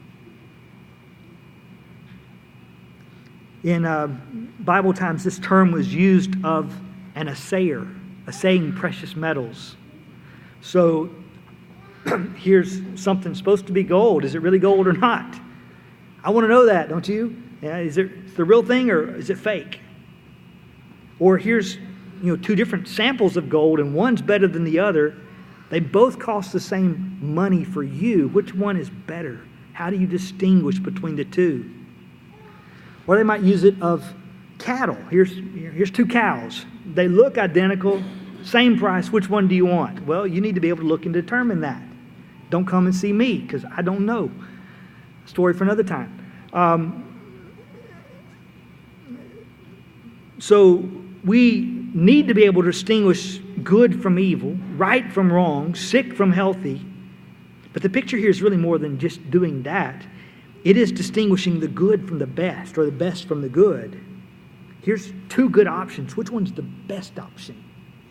[SPEAKER 1] In Bible times, this term was used of an assayer, assaying precious metals. So here's something supposed to be gold. Is it really gold or not? I want to know that, don't you? Yeah, is it the real thing or is it fake? Or here's two different samples of gold and one's better than the other. They both cost the same money for you. Which one is better? How do you distinguish between the two? Or they might use it of cattle. Here's two cows. They look identical. Same price, which one do you want? Well, you need to be able to look and determine that. Don't come and see me, because I don't know. Story for another time. So we need to be able to distinguish good from evil, right from wrong, sick from healthy. But the picture here is really more than just doing that. It is distinguishing the good from the best, or the best from the good. Here's two good options. Which one's the best option?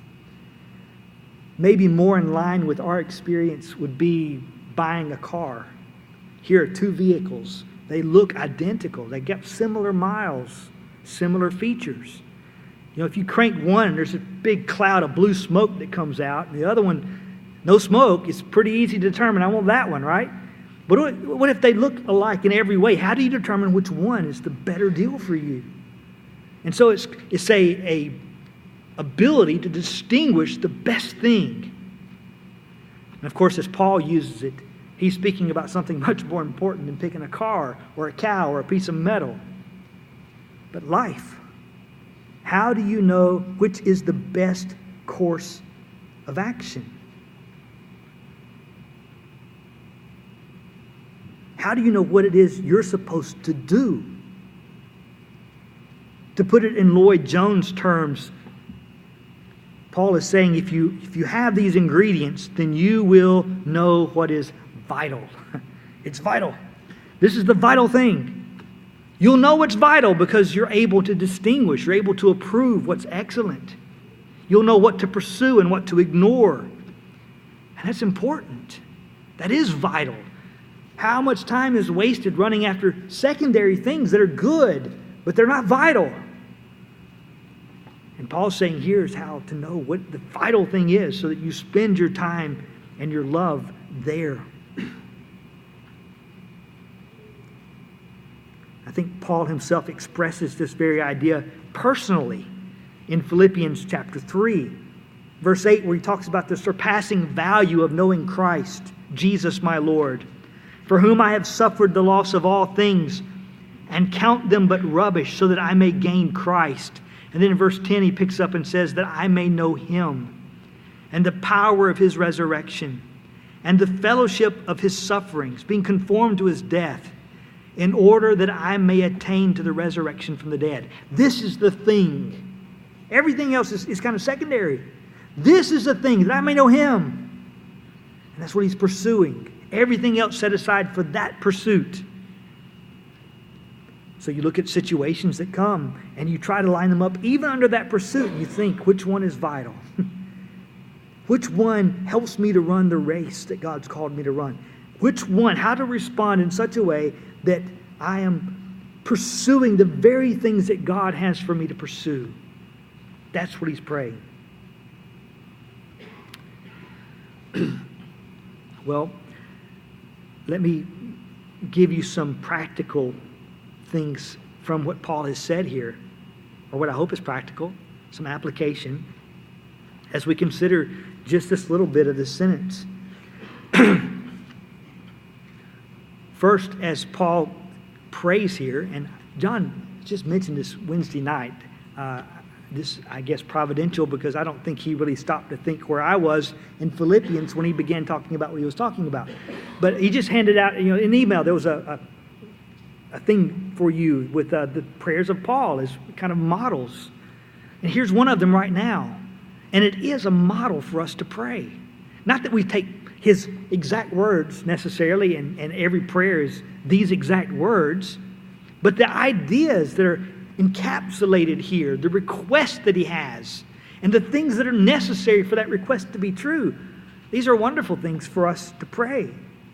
[SPEAKER 1] Maybe more in line with our experience would be buying a car. Here are two vehicles. They look identical. They get similar miles, similar features. If you crank one, there's a big cloud of blue smoke that comes out. And the other one, no smoke. It's pretty easy to determine. I want that one, right? But what if they look alike in every way? How do you determine which one is the better deal for you? And so it's a ability to distinguish the best thing. And of course, as Paul uses it, he's speaking about something much more important than picking a car or a cow or a piece of metal. But life. How do you know which is the best course of action? How do you know what it is you're supposed to do? To put it in Lloyd Jones' terms, Paul is saying if you have these ingredients, then you will know what is vital. It's vital. This is the vital thing. You'll know what's vital because you're able to distinguish. You're able to approve what's excellent. You'll know what to pursue and what to ignore. And that's important. That is vital. How much time is wasted running after secondary things that are good, but they're not vital? And Paul's saying here's how to know what the vital thing is so that you spend your time and your love there. I think Paul himself expresses this very idea personally in Philippians chapter 3, verse 8, where he talks about the surpassing value of knowing Christ, Jesus my Lord, for whom I have suffered the loss of all things and count them but rubbish so that I may gain Christ. And then in verse 10 he picks up and says that I may know Him and the power of His resurrection and the fellowship of His sufferings, being conformed to His death, in order that I may attain to the resurrection from the dead. This is the thing. Everything else is kind of secondary. This is the thing, that I may know Him. And that's what he's pursuing. Everything else set aside for that pursuit. So you look at situations that come and you try to line them up even under that pursuit. You think, which one is vital? Which one helps me to run the race that God's called me to run? Which one? How to respond in such a way that I am pursuing the very things that God has for me to pursue. That's what he's praying. Well, let me give you some practical things from what Paul has said here, or what I hope is practical, some application, as we consider just this little bit of this sentence. First, as Paul prays here, and John just mentioned this Wednesday night, this, I guess, providential, because I don't think he really stopped to think where I was in Philippians when he began talking about what he was talking about. But he just handed out, in an email, there was a thing for you with the prayers of Paul as kind of models. And here's one of them right now. And it is a model for us to pray. Not that we take his exact words necessarily, and every prayer is these exact words, but the ideas that are encapsulated here, the request that he has, and the things that are necessary for that request to be true. These are wonderful things for us to pray.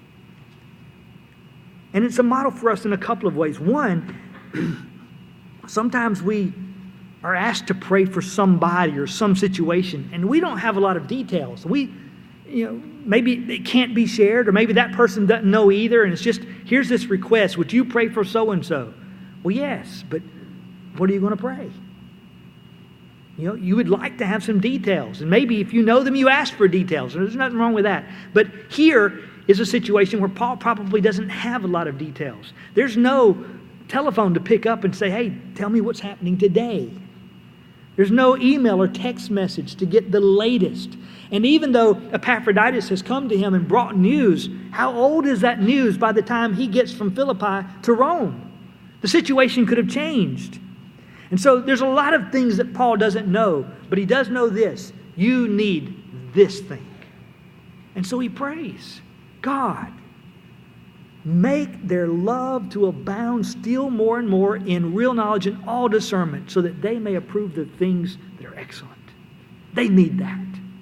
[SPEAKER 1] And it's a model for us in a couple of ways. One, sometimes we are asked to pray for somebody or some situation, and we don't have a lot of details. Maybe it can't be shared, or maybe that person doesn't know either, and it's just, here's this request, would you pray for so-and-so? Well, yes, but what are you going to pray? You would like to have some details, and maybe if you know them, you ask for details, and there's nothing wrong with that. But here is a situation where Paul probably doesn't have a lot of details. There's no telephone to pick up and say, hey, tell me what's happening today. There's no email or text message to get the latest. And even though Epaphroditus has come to him and brought news, how old is that news by the time he gets from Philippi to Rome? The situation could have changed. And so there's a lot of things that Paul doesn't know, but he does know this. You need this thing. And so he prays, God, make their love to abound still more and more in real knowledge and all discernment, so that they may approve the things that are excellent. They need that.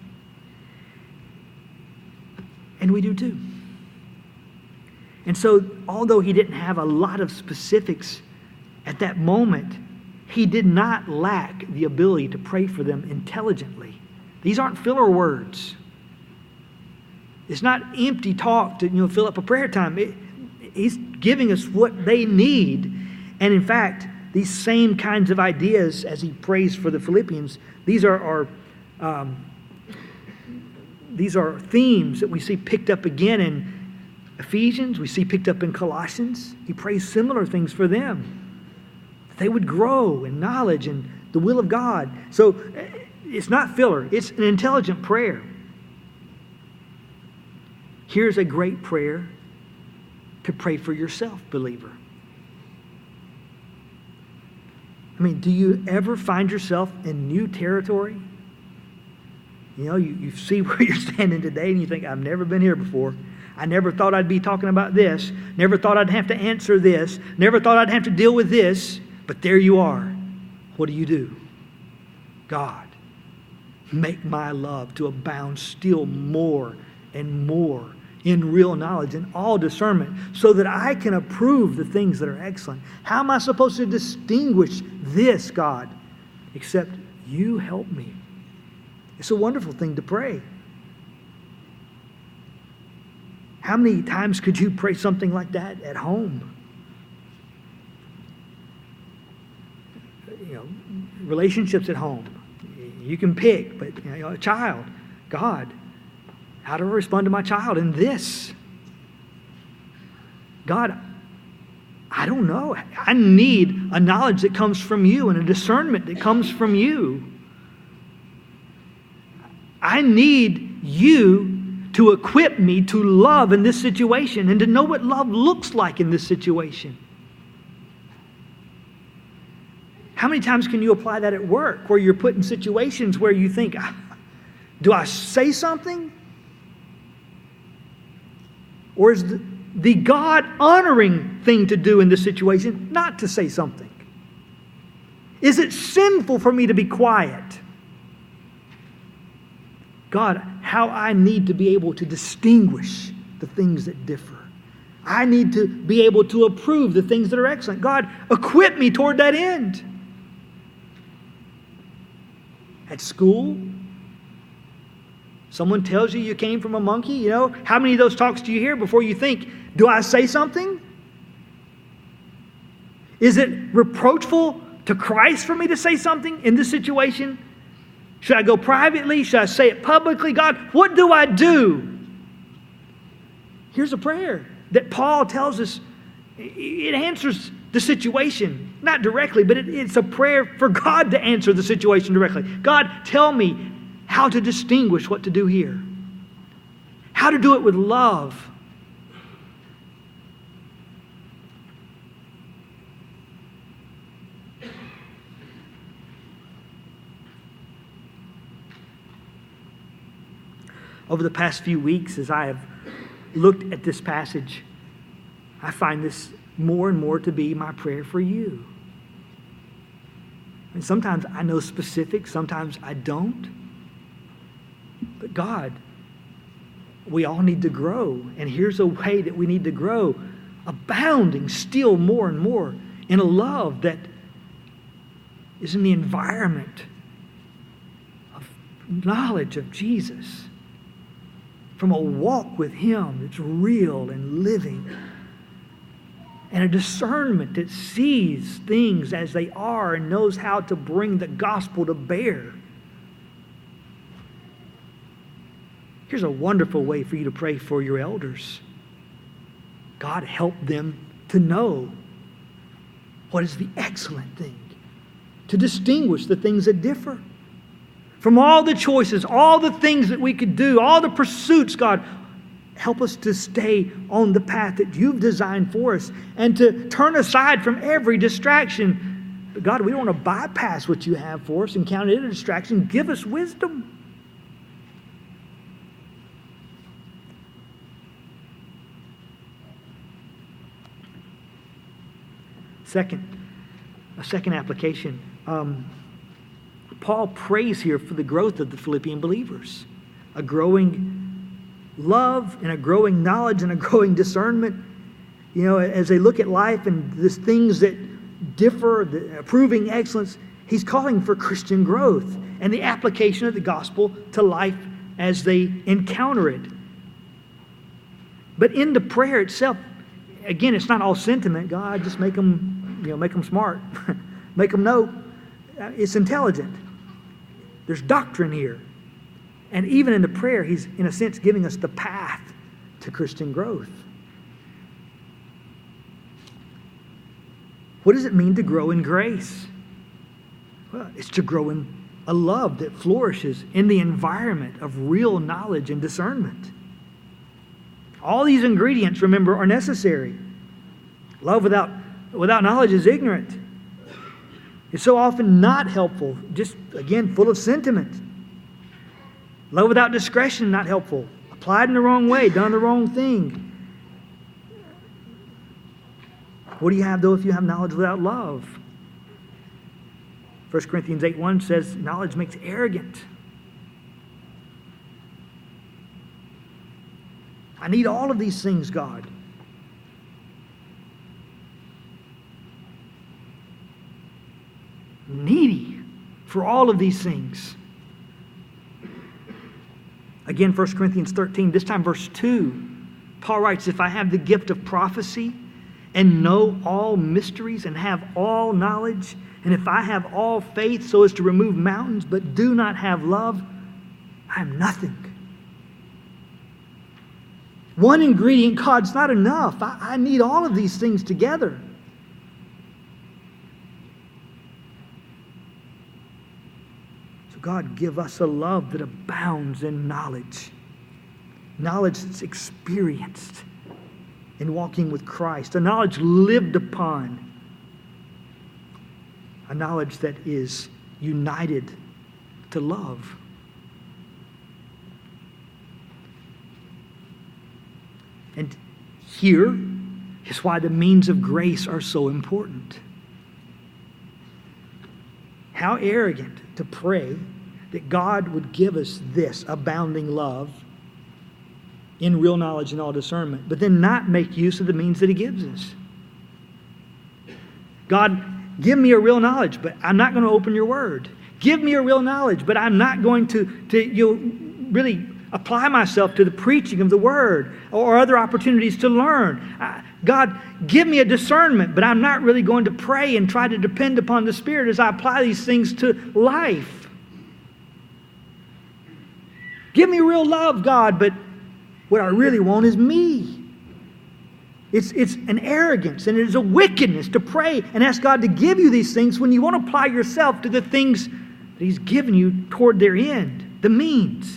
[SPEAKER 1] And we do too. And so, although he didn't have a lot of specifics at that moment, he did not lack the ability to pray for them intelligently. These aren't filler words. It's not empty talk to fill up a prayer time. He's giving us what they need. And in fact, these same kinds of ideas as he prays for the Philippians, these are themes that we see picked up again in Ephesians. We see picked up in Colossians. He prays similar things for them. They would grow in knowledge and the will of God. So it's not filler. It's an intelligent prayer. Here's a great prayer to pray for yourself, believer. Do you ever find yourself in new territory? You see where you're standing today and you think, I've never been here before. I never thought I'd be talking about this. Never thought I'd have to answer this. Never thought I'd have to deal with this. But there you are. What do? God, make my love to abound still more and more in real knowledge, in all discernment, so that I can approve the things that are excellent. How am I supposed to distinguish this, God, except you help me? It's a wonderful thing to pray. How many times could you pray something like that at home? Relationships at home. You can pick, but a child, God, how do I respond to my child in this? God, I don't know. I need a knowledge that comes from you and a discernment that comes from you. I need you to equip me to love in this situation and to know what love looks like in this situation. How many times can you apply that at work where you're put in situations where you think, do I say something? Or is the God-honoring thing to do in this situation not to say something? Is it sinful for me to be quiet? God, how I need to be able to distinguish the things that differ. I need to be able to approve the things that are excellent. God, equip me toward that end. At school, someone tells you came from a monkey. How many of those talks do you hear before you think, do I say something? Is it reproachful to Christ for me to say something in this situation? Should I go privately? Should I say it publicly? God, what do I do? Here's a prayer that Paul tells us. It answers the situation, not directly, but it's a prayer for God to answer the situation directly. God, tell me how to distinguish what to do here. How to do it with love. Over the past few weeks, as I have looked at this passage, I find this more and more to be my prayer for you. And sometimes I know specifics, sometimes I don't. But God, we all need to grow. And here's a way that we need to grow, abounding still more and more in a love that is in the environment of knowledge of Jesus. From a walk with Him that's real and living. And a discernment that sees things as they are and knows how to bring the gospel to bear. Here's a wonderful way for you to pray for your elders. God, help them to know what is the excellent thing. To distinguish the things that differ. From all the choices, all the things that we could do, all the pursuits, God, help us to stay on the path that you've designed for us and to turn aside from every distraction. But God, we don't want to bypass what you have for us and count it a distraction. Give us wisdom. A second application. Paul prays here for the growth of the Philippian believers. A growing love and a growing knowledge and a growing discernment. As they look at life and the things that differ, the proving excellence, he's calling for Christian growth and the application of the gospel to life as they encounter it. But in the prayer itself, again, it's not all sentiment. God, just make them, make them smart. Make them know. It's intelligent. There's doctrine here. And even in the prayer, he's, in a sense, giving us the path to Christian growth. What does it mean to grow in grace? Well, it's to grow in a love that flourishes in the environment of real knowledge and discernment. All these ingredients, remember, are necessary. Love without knowledge is ignorant. It's so often not helpful, just, again, full of sentiment. Love without discretion, not helpful. Applied in the wrong way, done the wrong thing. What do you have, though, if you have knowledge without love? 1 Corinthians 8:1 says, knowledge makes arrogant. I need all of these things, God. Needy for all of these things. Again, 1 Corinthians 13, this time verse 2, Paul writes, if I have the gift of prophecy and know all mysteries and have all knowledge, and if I have all faith so as to remove mountains but do not have love, I am nothing. One ingredient, God's not enough. I need all of these things together. So God, give us a love that abounds in knowledge. Knowledge that's experienced in walking with Christ. A knowledge lived upon. A knowledge that is united to love. And here is why the means of grace are so important. How arrogant to pray that God would give us this abounding love in real knowledge and all discernment, but then not make use of the means that He gives us. God, give me a real knowledge, but I'm not going to open your word. Give me a real knowledge, but I'm not going to really apply myself to the preaching of the word or other opportunities to learn. God, give me a discernment, but I'm not really going to pray and try to depend upon the Spirit as I apply these things to life. Give me real love, God, but what I really want is me. It's an arrogance and it is a wickedness to pray and ask God to give you these things when you want to apply yourself to the things that He's given you toward their end, the means.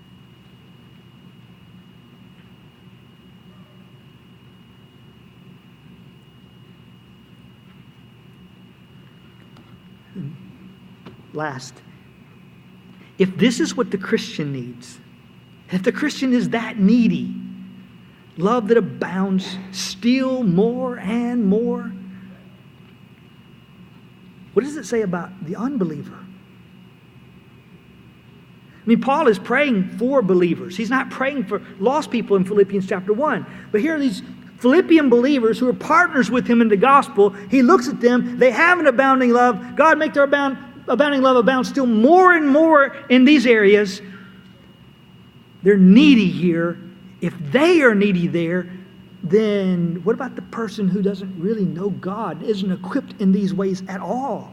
[SPEAKER 1] Last, if this is what the Christian needs, if the Christian is that needy, love that abounds still more and more, what does it say about the unbeliever? I mean, Paul is praying for believers. He's not praying for lost people in Philippians chapter 1. But here are these Philippian believers who are partners with him in the gospel. He looks at them. They have an abounding love. God, make their abounding love abound still more and more in these areas. They're needy here. If they are needy there, then what about the person who doesn't really know God, isn't equipped in these ways at all?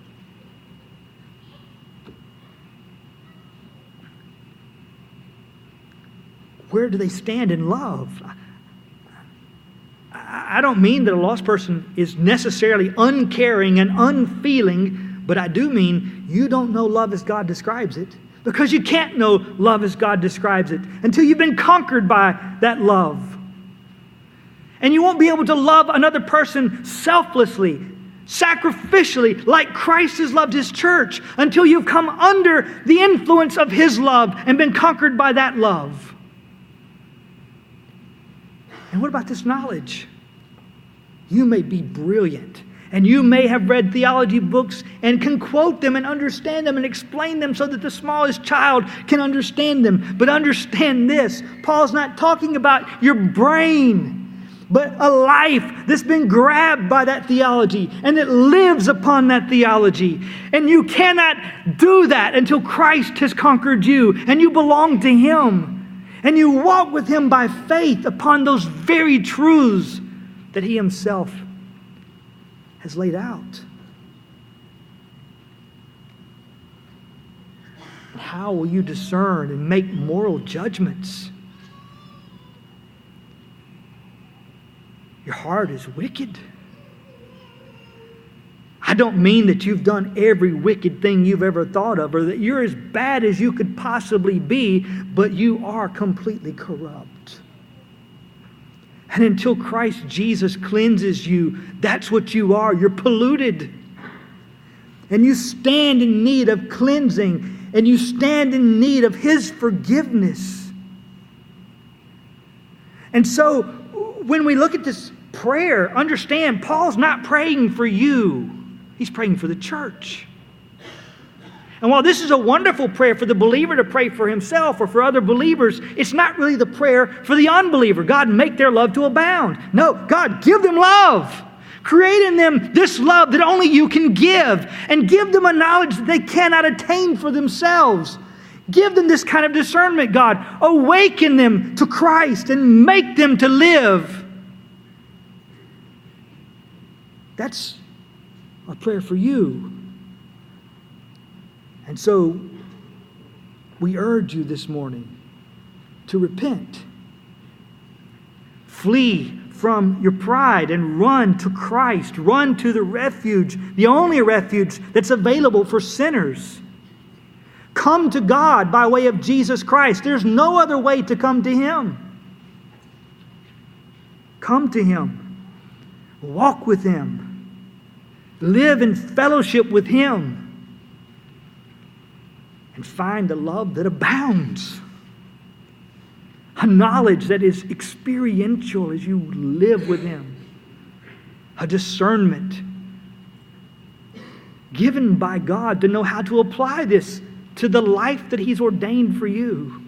[SPEAKER 1] Where do they stand in love? I don't mean that a lost person is necessarily uncaring and unfeeling, but I do mean you don't know love as God describes it, because you can't know love as God describes it until you've been conquered by that love. And you won't be able to love another person selflessly, sacrificially, like Christ has loved His church, until you've come under the influence of His love and been conquered by that love. And what about this knowledge? You may be brilliant, and you may have read theology books and can quote them and understand them and explain them so that the smallest child can understand them. But understand this, Paul's not talking about your brain, but a life that's been grabbed by that theology and that lives upon that theology. And you cannot do that until Christ has conquered you and you belong to Him. And you walk with Him by faith upon those very truths that He Himself has laid out. How will you discern and make moral judgments? Your heart is wicked. I don't mean that you've done every wicked thing you've ever thought of, or that you're as bad as you could possibly be, but you are completely corrupt. And until Christ Jesus cleanses you, that's what you are. You're polluted. And you stand in need of cleansing, and you stand in need of His forgiveness. And so, when we look at this prayer, understand, Paul's not praying for you. He's praying for the church. And while this is a wonderful prayer for the believer to pray for himself or for other believers, it's not really the prayer for the unbeliever. God, make their love to abound. No, God, give them love. Create in them this love that only you can give. And give them a knowledge that they cannot attain for themselves. Give them this kind of discernment, God. Awaken them to Christ and make them to live. That's our prayer for you. And so we urge you this morning to repent. Flee from your pride and run to Christ. Run to the refuge, the only refuge that's available for sinners. Come to God by way of Jesus Christ. There's no other way to come to Him. Come to Him. Walk with Him. Live in fellowship with Him. And find a love that abounds. A knowledge that is experiential as you live with Him. A discernment given by God to know how to apply this to the life that He's ordained for you.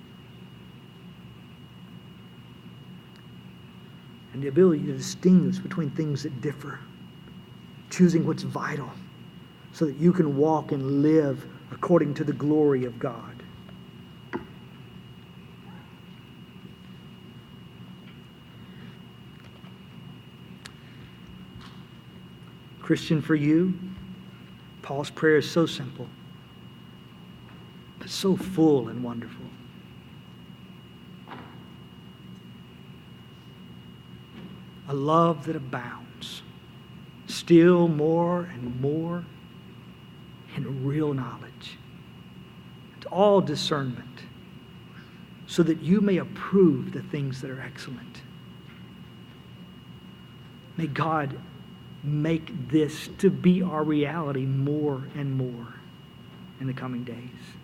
[SPEAKER 1] And the ability to distinguish between things that differ. Choosing what's vital so that you can walk and live according to the glory of God. Christian, for you, Paul's prayer is so simple, but so full and wonderful. A love that abounds, still more and more in real knowledge, and all discernment, so that you may approve the things that are excellent. May God make this to be our reality more and more in the coming days.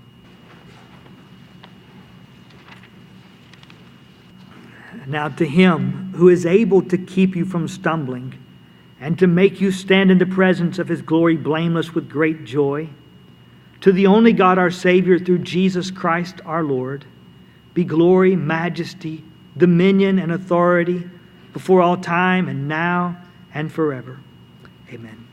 [SPEAKER 1] Now to Him who is able to keep you from stumbling and to make you stand in the presence of His glory blameless with great joy, to the only God our Savior through Jesus Christ our Lord, be glory, majesty, dominion, and authority before all time and now and forever. Amen.